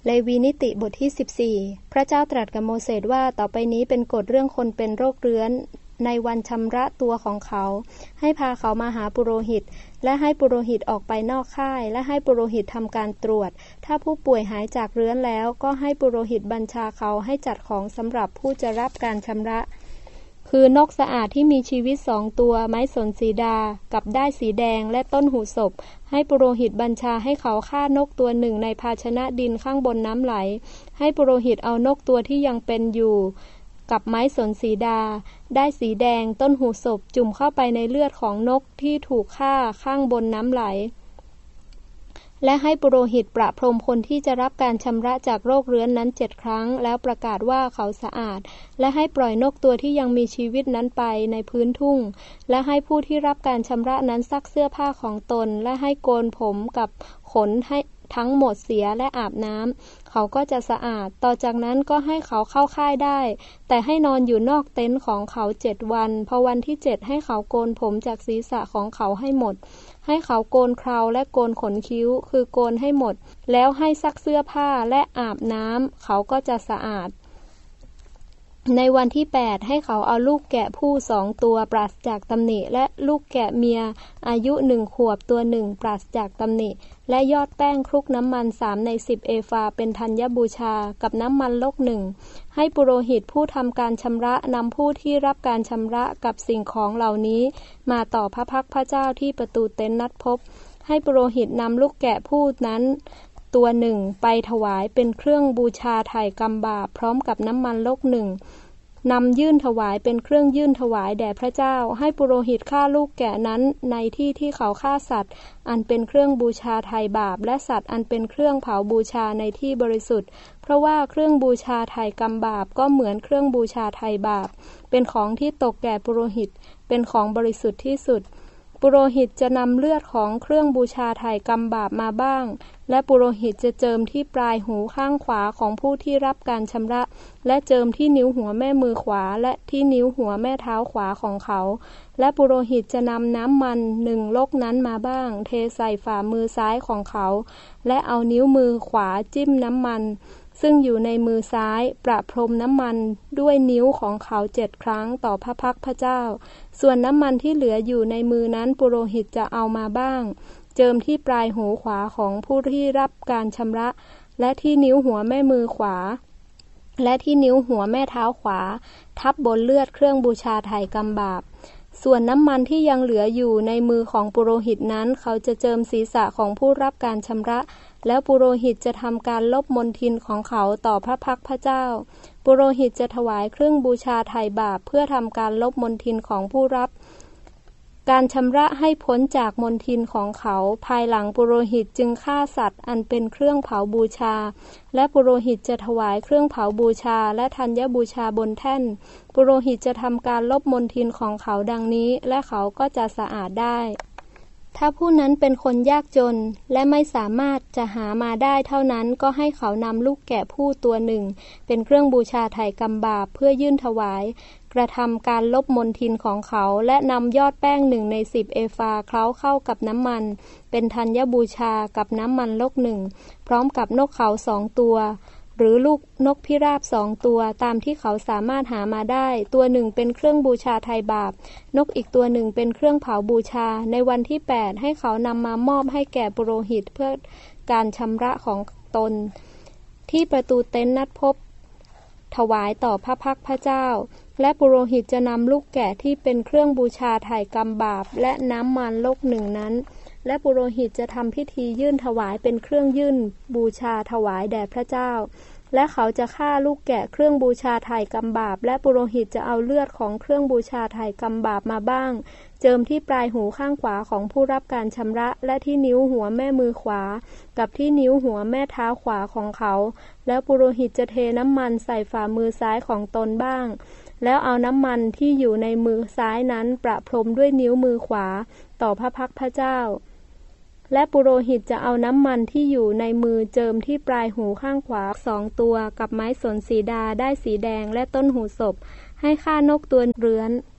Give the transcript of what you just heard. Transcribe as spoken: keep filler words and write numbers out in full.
เลวีนิติบทที่สิบสี่พระเจ้าตรัสกับโมเสสว่าต่อไปนี้เป็นกฎเรื่องคนเป็นโรคเรื้อนในวันชำระตัวของเขาให้พาเขามาหาปุโรหิตและให้ปุโรหิตออกไปนอกค่ายและให้ปุโรหิตทำการตรวจถ้าผู้ป่วยหายจากเรื้อนแล้วก็ให้ปุโรหิตบัญชาเขาให้จัดของสำหรับผู้จะรับการชำระคือนกสะอาดที่มีชีวิตสองตัวไม้สนสีดากับด้ายสีแดงและต้นหูศพให้ปุโรหิตบัญชาให้เขาฆ่านกตัวหนึ่งในภาชนะดินข้างบนน้ำไหลให้ปุโรหิตเอานกตัวที่ยังเป็นอยู่กับไม้สนสีดาด้ายสีแดงต้นหูศพจุ่มเข้าไปในเลือดของนกที่ถูกฆ่าข้างบนน้ำไหลและให้ปุโรหิตประพรมคนที่จะรับการชำระจากโรคเรื้อนนั้นเจ็ดครั้งแล้วประกาศว่าเขาสะอาดและให้ปล่อยนกตัวที่ยังมีชีวิตนั้นไปในพื้นทุ่งและให้ผู้ที่รับการชำระนั้นซักเสื้อผ้าของตนและให้โกนผมกับขนให้ทั้งหมดเสียและอาบน้ำเขาก็จะสะอาดต่อจากนั้นก็ให้เขาเข้าค่ายได้แต่ให้นอนอยู่นอกเต็นท์ของเขาเจ็ดวันพอวันที่เจ็ดให้เขาโกนผมจากศีรษะของเขาให้หมดให้เขาโกนเคราและโกนขนคิ้วคือโกนให้หมดแล้วให้ซักเสื้อผ้าและอาบน้ำเขาก็จะสะอาดในวันที่แปดให้เขาเอาลูกแกะผู้สองตัวปราศจากตำหนิและลูกแกะเมียอายุหนึ่งขวบตัวหนึ่งปราศจากตำหนิและยอดแป้งคลุกน้ำมันสามในสิบเอฟาเป็นธัญบูชากับน้ำมันลกหนึ่งให้ปุโรหิตผู้ทำการชำระนำผู้ที่รับการชำระกับสิ่งของเหล่านี้มาต่อพระพักพระเจ้าที่ประตูเต็นท์นัดพบให้ปุโรหิตนำลูกแกะผู้นั้นตัวหนึ่งไปถวายเป็นเครื่องบูชาไถ่กรรมบาปพร้อมกับน้ำมันลกหนึ่งนำยื่นถวายเป็นเครื่องยื่นถวายแด่พระเจ้าให้ปุโรหิตฆ่าลูกแกะนั้นในที่ที่เขาฆ่าสัตว์อันเป็นเครื่องบูชาไถ่บาปและสัตว์อันเป็นเครื่องเผาบูชาในที่บริสุทธิ์เพราะว่าเครื่องบูชาไถ่กรรมบาปก็เหมือนเครื่องบูชาไถ่บาปเป็นของที่ตกแก่ปุโรหิตเป็นของบริสุทธิ์ที่สุดปุโรหิตจะนำเลือดของเครื่องบูชาไถ่กรรมบาปมาบ้างและปุโรหิตจะเจิมที่ปลายหูข้างขวาของผู้ที่รับการชำระและเจิมที่นิ้วหัวแม่มือขวาและที่นิ้วหัวแม่เท้าขวาของเขาและปุโรหิตจะนำน้ำมันหนึ่งลกนั้นมาบ้างเทใส่ฝ่ามือซ้ายของเขาและเอานิ้วมือขวาจิ้มน้ำมันซึ่งอยู่ในมือซ้ายประพรมน้ำมันด้วยนิ้วของเขาเจ็ดครั้งต่อพระพักพระเจ้าส่วนน้ำมันที่เหลืออยู่ในมือนั้นปุโรหิตจะเอามาบ้างเจิมที่ปลายหูขวาของผู้ที่รับการชำระและที่นิ้วหัวแม่มือขวาและที่นิ้วหัวแม่เท้าขวาทับบนเลือดเครื่องบูชาไถ่กรรมบาปส่วนน้ำมันที่ยังเหลืออยู่ในมือของปุโรหิตนั้นเขาจะเจิมศีรษะของผู้รับการชำระแล้วปุโรหิตจะทำการลบมลทินของเขาต่อพระพักพระเจ้าปุโรหิตจะถวายเครื่องบูชาไถ่บาปเพื่อทำการลบมลทินของผู้รับการชำระให้พ้นจากมลทินของเขาภายหลังปุโรหิตจึงฆ่าสัตว์อันเป็นเครื่องเผาบูชาและปุโรหิตจะถวายเครื่องเผาบูชาและธัญบูชาบนแท่นปุโรหิตจะทำการลบมลทินของเขาดังนี้และเขาก็จะสะอาดได้ถ้าผู้นั้นเป็นคนยากจนและไม่สามารถจะหามาได้เท่านั้นก็ให้เขานำลูกแกะผู้ตัวหนึ่งเป็นเครื่องบูชาไถ่กรรมบาปเพื่อยื่นถวายกระทำการลบมลทินของเขาและนำยอดแป้งหนึ่งในสิบเอฟาเคล้าเข้ากับน้ำมันเป็นธัญบูชากับน้ำมันลกหนึ่งพร้อมกับนกเขาสองตัวหรือลูกนกพิราบสองตัวตามที่เขาสามารถหามาได้ตัวหนึ่งเป็นเครื่องบูชาไถ่บาปนกอีกตัวหนึ่งเป็นเครื่องเผาบูชาในวันที่แปดให้เขานำมามอบให้แก่ปุโรหิตเพื่อการชำระของตนที่ประตูเต็นท์นัดพบถวายต่อพระพักพระเจ้าและปุโรหิตจะนำลูกแกะที่เป็นเครื่องบูชาไถ่กรรมบาปและน้ำมันลกหนึ่งนั้นและปุโรหิตจะทำพิธียื่นถวายเป็นเครื่องยื่นบูชาถวายแด่พระเจ้าและเขาจะฆ่าลูกแกะเครื่องบูชาไถ่กรรมบาปและปุโรหิตจะเอาเลือดของเครื่องบูชาไถ่กรรมบาปมาบ้างเจิมที่ปลายหูข้างขวาของผู้รับการชำระและที่นิ้วหัวแม่มือขวากับที่นิ้วหัวแม่เท้าขวาของเขาแล้วปุโรหิตจะเทน้ำมันใส่ฝ่ามือซ้ายของตนบ้างแล้วเอาน้ำมันที่อยู่ในมือซ้ายนั้นประพรมด้วยนิ้วมือขวาต่อพระพักพระเจ้าและปุโรหิตจะเอาน้ำมันที่อยู่ในมือเจิมที่ปลายหูข้างขวาสองตัวกับไม้สนสีดาด้ายสีแดงและต้นหูศพให้ฆ่านกตัวเรื้อน